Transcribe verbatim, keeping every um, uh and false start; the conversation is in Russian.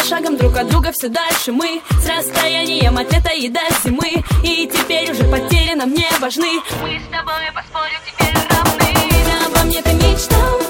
шагом друг от друга все дальше. Мы с расстоянием от лета и до зимы, и теперь уже потери нам не важны. Мы с тобой, поспорю, теперь равны. Обо мне ты мечтал,